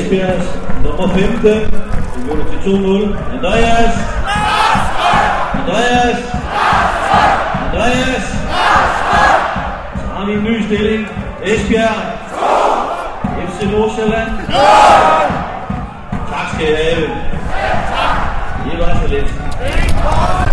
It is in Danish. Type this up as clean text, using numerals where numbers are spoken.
Esbjergs nummer 15. Det går til 2-0. Andreas! Så har vi en ny stilling. Esbjerg. FC Nordsjælland. Tak skal I have. I var så lidt.